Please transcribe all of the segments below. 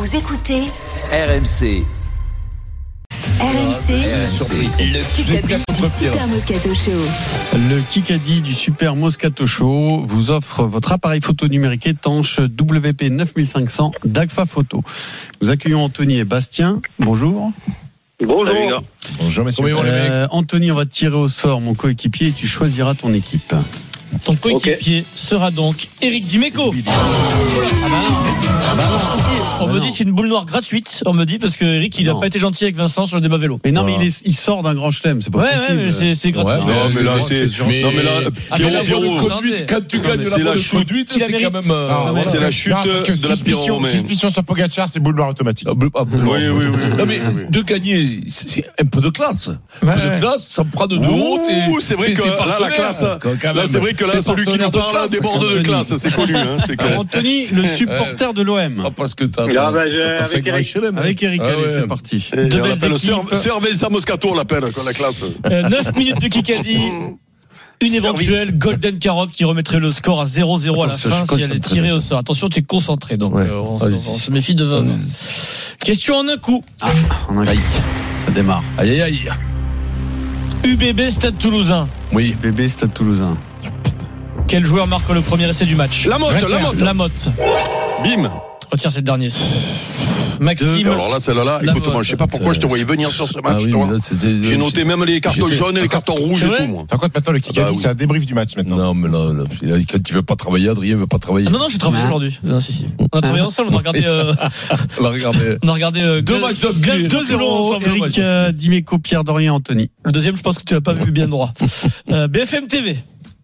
Vous écoutez RMC. RMC, le Kikadi du Super Moscato Show. Le Kikadi du Super Moscato Show vous offre votre appareil photo numérique étanche WP 9500 d'Agfa Photo. Nous accueillons Anthony et Bastien. Bonjour. Bonjour. Bonjour messieurs. Anthony, on va tirer au sort mon coéquipier et tu choisiras ton équipe. Ton coéquipier sera donc Eric Dimeco. On me dit c'est une boule noire gratuite. On me dit parce que Eric il n'a pas été gentil avec Vincent sur le débat vélo. Mais non, mais il sort d'un grand chelem, c'est pas possible. Ouais, mais c'est gratuit. Ouais, Non, mais là, c'est. Non, mais là, Pierrot, quand tu gagnes c'est la chute. c'est quand même. C'est la chute de la Pierrot. Suspicion sur Pogacar, c'est boule noire automatique. Oui. Non, mais de gagner, c'est un peu de classe. Un peu de classe, ça me prend de haut. C'est vrai que là, la classe. Là, c'est vrai que là, celui qui nous parle déborde de classe, c'est connu. Anthony, le supporter de l'OM. Parce que t'as fait grand chelem. Avec Eric, allez, c'est parti. On l'appelle Sir Vincent Moscato, on l'appelle, la classe. 9 minutes de Kikadi. Une éventuelle Golden Carotte qui remettrait le score à 0-0 à la fin si elle est tirée au sort. Attention, tu es concentré, donc on se méfie de 20. Question en un coup. En un coup. Ça démarre. Aïe, aïe. UBB Stade Toulousain. Oui. Bébé Stade Toulousain. Quel joueur marque le premier essai du match? La Motte. Bim. Retire cette dernière. Maxime. Alors là, celle-là, écoute-moi, je sais pas pourquoi je te voyais venir sur ce match. J'ai noté même les cartons jaunes et les cartons rouges et tout, moi. Par contre, maintenant, le Kikadi, c'est un débrief du match maintenant. Non, mais là, quand tu veux pas travailler, Adrien veut pas travailler. Non, je travaille aujourd'hui. Si. On a travaillé ensemble, on a regardé 2 matchs de 2-0 ensemble. Eric Dimeco, Pierre Dorian, Anthony. Le deuxième, je pense que tu l'as pas vu bien droit. BFM TV.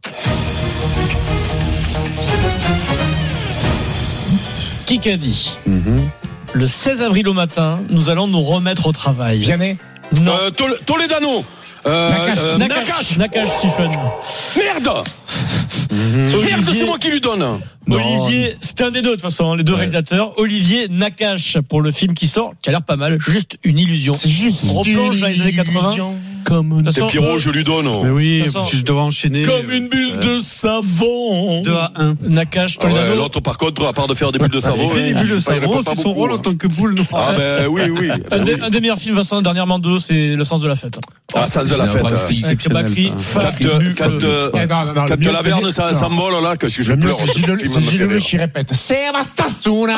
Kikadi. Le 16 avril au matin, nous allons nous remettre au travail. Vianney. Non. Toledano. Nakache, Stephen. Merde, c'est moi qui lui donne. Olivier, c'est un des deux de toute façon, les deux réalisateurs. Olivier Nakache pour le film qui sort, qui a l'air pas mal. Juste une illusion. C'est juste. On replonge dans les années 80. C'est Pierrot, je lui donne. Mais oui, je dois enchaîner. Comme une bulle de savon. 2-1. Nakache, Toledano. L'autre, par contre, à part de faire des bulles de savon. Il fait des bulles de savon, c'est son rôle en tant que boule noire. Ah, ben oui. Un des meilleurs films, Vincent, dernièrement deux, c'est Le sens de la fête. Sens de la fête. Avec Bakri, Quand la Verne s'envole, là, qu'est-ce que je pleure. C'est Gilles Lelouch qui répète. C'est ma stazione.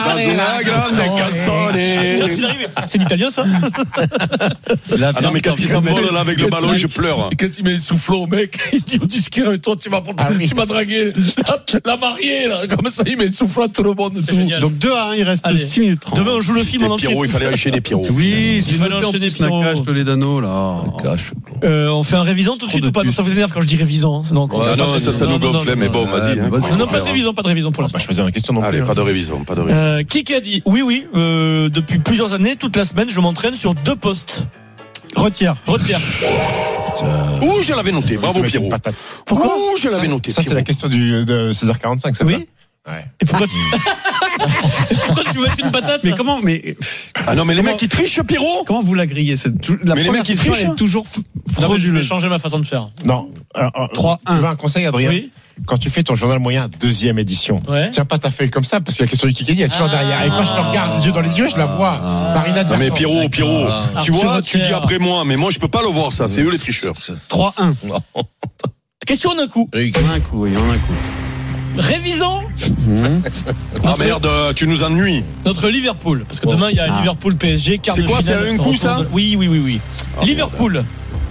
C'est l'italien, ça? Ah non, mais quand il s'envole, là, avec le ballon, je pleure. Quand il met le soufflot au mec, il dit au disque, toi, tu m'as dragué la mariée, là. Comme ça, il met le soufflot à tout le monde. Donc 2-1, il reste 6 minutes 30. Demain, on joue le film en entier. Pierrot, il fallait enchaîner Pierrot. Oui, il fallait enchaîner Pierrot. Nakache, Toledano, là. On fait un révisant tout de suite ou pas? Ça vous énerve quand je dis révisant? Non, ça nous gonfle, mais bon, vas-y. Non, pas de révision pour l'instant. Je faisais une question non plus. Allez, pas de révision. Qui a dit? Oui, depuis plusieurs années, toute la semaine, je m'entraîne sur 2 postes. Retire. Ouh, je l'avais noté. Bravo, Pierrot. Pourquoi? Ouh, je l'avais noté. Ça, c'est la question de 16h45, ça. Oui. Ouais. Et pourquoi tu veux mettre une patate? Mais comment? Ah non, mais les mecs qui trichent, Pierrot. Comment vous la grillez? Mais les mecs qui trichent, est toujours. Non, mais je vais changer ma façon de faire. Non. 3-1. Tu veux un conseil, Adrien? Oui. Quand tu fais ton journal moyen 2e édition, tiens pas ta feuille comme ça parce que la question du Kikadi est toujours derrière. Et quand je te regarde les yeux dans les yeux, je la vois. Marina. Non mais Pierrot, tu vois, tu dis après moi, mais moi je peux pas le voir ça. C'est eux les tricheurs. 3-1. Question d'un coup. En un coup. Révisons. Ah merde, tu nous ennuies. Notre Liverpool, parce que demain il y a Liverpool PSG quart de finale. C'est quoi, c'est un coup ça? Oui. Liverpool.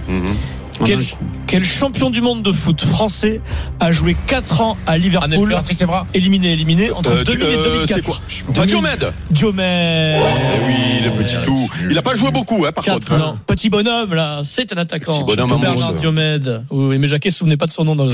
Quel champion du monde de foot français a joué 4 ans à Liverpool, éliminé entre 2000 et 2004? C'est quoi? Diomède. Oui, le petit tout. Il a pas joué beaucoup, par contre. Non. Petit bonhomme, là, c'est un attaquant. Petit bonhomme Bernard Diomède. Oui, mais Jacquet, souvenez pas de son nom dans le.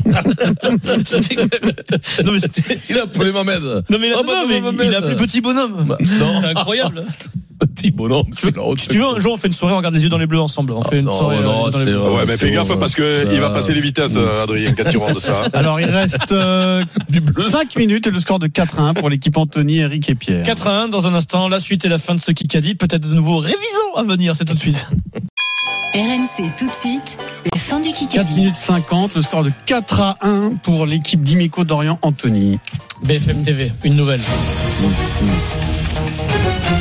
Non, mais c'était. Il a appelé Mohamed. Non, mais il a appelé Petit bonhomme. Non, c'est incroyable. Petit bonhomme, c'est là. Si tu veux, un jour, on fait une soirée, on regarde les yeux dans les bleus ensemble. On fait une soirée dans les bleus. Ouais, mais fais gaffe parce que il va passer les vitesses, Adrien, quand tu rentres ça. Alors, il reste 5 minutes et le score de 4-1 pour l'équipe Anthony, Eric et Pierre. 4-1 dans un instant. La suite et la fin de ce Kikadi. Peut-être de nouveau révisons à venir, c'est tout de suite. RMC tout de suite, la fin du Kikadi. 4 minutes 50, le score de 4-1 pour l'équipe Dimeco, Dorian, Anthony. BFM TV, une nouvelle.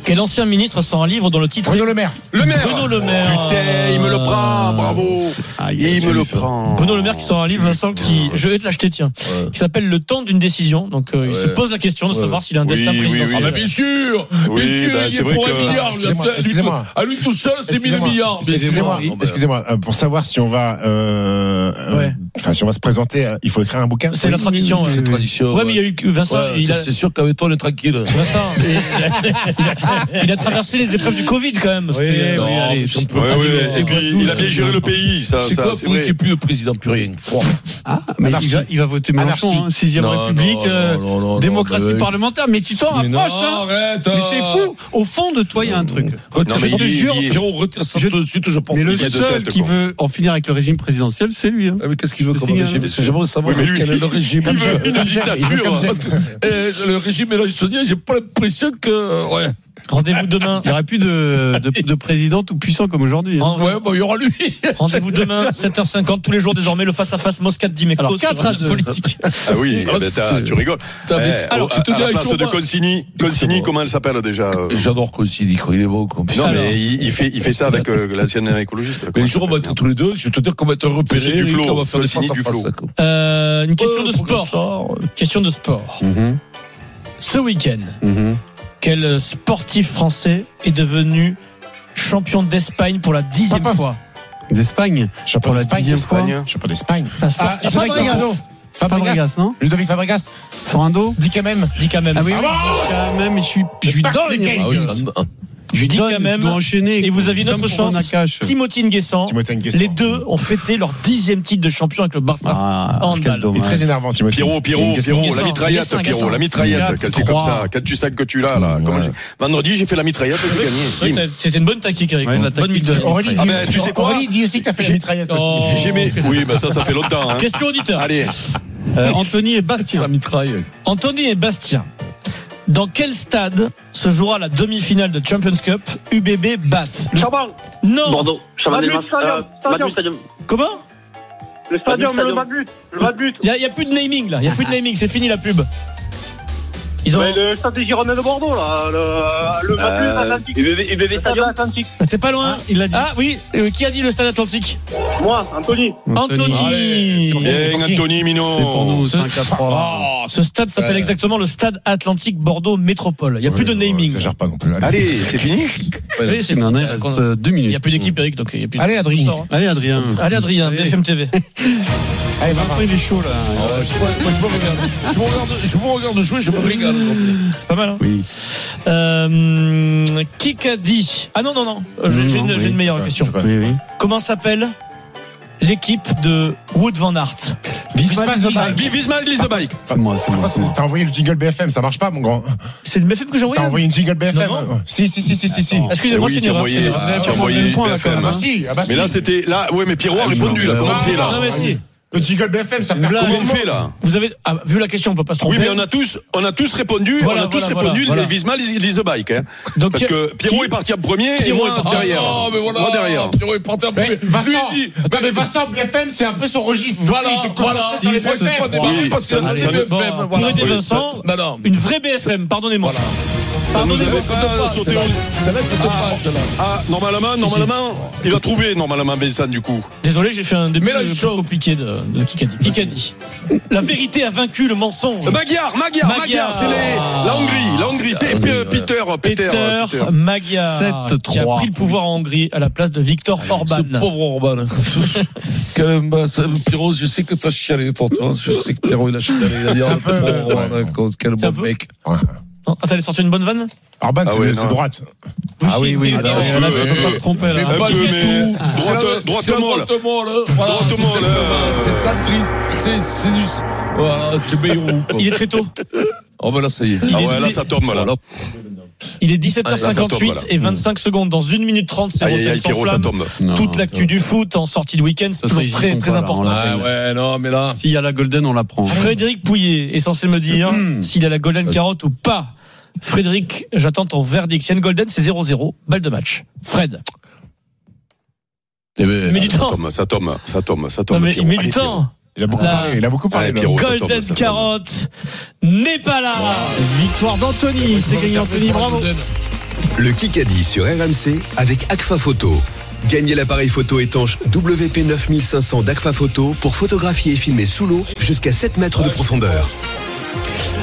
Quel ancien ministre sort un livre dont le titre Bruno Le Maire. Le maire. Bruno Le Maire. Putain, il me le prend, bravo. Il me le prend. Bruno Le Maire qui sort un livre, Vincent, je vais te l'acheter, tiens, qui s'appelle Le temps d'une décision. Donc il se pose la question de savoir s'il a un destin présidentiel. Ah, mais bien sûr, il est pour 1 milliard. Excusez-moi. À lui tout seul, c'est 1000 milliards. Excusez-moi, pour savoir si on va, si on va se présenter, il faut écrire un bouquin. C'est la tradition. C'est tradition. Ouais, mais il y a eu Vincent. C'est sûr qu'avec toi, on est tranquille. Vincent, il a traversé les épreuves du Covid quand même. Et puis il a bien géré le pays. C'est quoi pour qu'il n'y ait plus de président, plus rien. Mais il va voter Mélenchon, 6ème République, démocratie parlementaire. Mais tu t'en rapproches, hein. Mais c'est fou. Au fond de toi, il y a un truc. Je te jure, Pierrot, retire ça tout de suite, je pense. Mais le seul qui veut en finir avec le régime présidentiel, c'est lui. Mais qu'est-ce qu'il veut comme régime? Parce que j'aimerais savoir quel est le régime. Une dictature. Le régime mélenchonien, j'ai pas l'impression que. Rendez-vous demain. Il n'y aura plus de président tout puissant comme aujourd'hui. Il y aura lui. Rendez-vous demain, 7h50, tous les jours désormais, le face-à-face Moscat-Dimeco. Alors 4-2. Politique. Ah oui, tu rigoles. Alors, je te dis, à la place de Consigny, comment elle s'appelle déjà? J'adore Consigny, il est beau. Non, mais il fait ça avec l'ancienne écologiste. Mais les jours, on va être tous les deux. Je vais te dire qu'on va être repérés. On va faire des face-à-face. Une question de sport. Question de sport. Ce week-end. Quel sportif français est devenu champion d'Espagne pour la 10e fois? D'Espagne? Champion pour la 10e fois? Champion d'Espagne. Fabregas, non? Ludovic Fabregas. Sorando? Dis quand même. Ah oui, quand même, je suis dans les qualités. Je dis quand même. Enchaîner. Et vous aviez notre chance. Timothy Nguessan. Les deux ont fêté leur 10e titre de champion avec le Barça. Il est très énervant, Timothy. Pierrot, la mitraillette, la mitraillette. C'est comme ça. Quand tu sais que tu l'as, là. Vendredi, j'ai fait la mitraillette, j'ai gagné. C'était une bonne tactique, Eric. Aurélie, tu sais quoi? Aurélie dit aussi que t'as fait la mitraillette aussi. Oui, mais ça fait longtemps. Question auditeur. Allez. Anthony et Bastien. Ça mitraille. Anthony et Bastien. Dans quel stade se jouera la demi-finale de Champions Cup UBB Bath? Non. Bordeaux. Stadium. Comment? Le stadium, le Mat-But. Il y a plus de naming là. Il y a plus de naming. C'est fini la pub. Le stade des Girondins de Bordeaux là, le Mat-But Atlantique. UBB Stadium Atlantique. T'es pas loin. Il l'a dit. Ah oui. Qui a dit le stade Atlantique? Moi, Anthony. Anthony. Anthony Minot. C'est pour nous 5-3. Ce stade s'appelle exactement le stade Atlantique Bordeaux Métropole. Il n'y a plus de naming. Je gère pas non plus. Allez, c'est fini. Oui, c'est fini. Il reste 2 minutes. Il n'y a plus d'équipe, Eric, donc il y a plus. Allez, Adrien. Allez, Adrien. BFM TV. Allez, Vincent, il est chaud là. Moi, je me regarde jouer, je me régale. C'est pas mal, hein? Oui. Qui a dit? Ah non. J'ai une meilleure question. Oui. Comment s'appelle l'équipe de Wout van Aert? Wismar Lisebeek. C'est moi. T'as envoyé le jingle BFM, ça marche pas, mon grand. C'est le BFM que j'ai envoyé? T'as envoyé une jingle BFM? Si. Excusez-moi, c'est une erreur. Tu as envoyé une point là quand même. Mais là, c'était. Ouais, mais Pierrot a répondu là. Comment on fait là? Non, mais si. Le jingle BFM, ça perd. Comment on fait là? Vous avez vu la question, on peut pas se tromper. Oui, mais on a tous répondu. Voilà. Wismar Lisebeek. Donc parce que Pierrot est parti en premier et moi derrière. Moi derrière. Pierrot est parti en premier. Vincent, BFM, c'est un peu son registre. Voilà. C'est pas des BFM. Pour aider Vincent, une vraie BFM, pardonnez-moi. Pardonnez-moi. Celle-là, peut te pas, celle-là. Ah, normalement, il va trouver Vincent du coup. Désolé, j'ai fait un début compliqué de Kikadi. La vérité a vaincu le mensonge. Magyar, c'est la Hongrie. Peter Magyar, qui a pris le pouvoir en Hongrie à la place de Viktor Orban. Ce pauvre Orban. Pierrot, je sais que t'as chialé, tonton. Je sais que Pierrot, il a chialé. Il a dit, quel bon mec. T'allais sortir une bonne vanne? Orban, c'est droite. Ah oui. On peut pas te tromper là. Droite molle. C'est ça le triste. C'est Bayrou. Il est très tôt. On va l'essayer. Là, ça tombe là. Il est 17h58 et 25 secondes. Dans 1 minute 30, c'est Rotten sans flamme. Toute l'actu du foot en sortie de week-end, c'est toujours très, très important. Mais là. S'il y a la Golden, on la prend. Frédéric Pouillet est censé me dire s'il a la Golden carotte ou pas. Frédéric, j'attends ton verdict. Si y a une Golden, c'est 0-0. Balle de match. Fred. Il met du temps. Ça tombe. Non, mais il met du temps. Il a beaucoup parlé. Golden carotte n'est pas là. Victoire d'Anthony. C'est gagné, Anthony. Bravo. Le Kikadi sur RMC avec Agfa Photo. Gagnez l'appareil photo étanche WP 9500 d'Agfa Photo pour photographier et filmer sous l'eau jusqu'à 7 mètres de profondeur.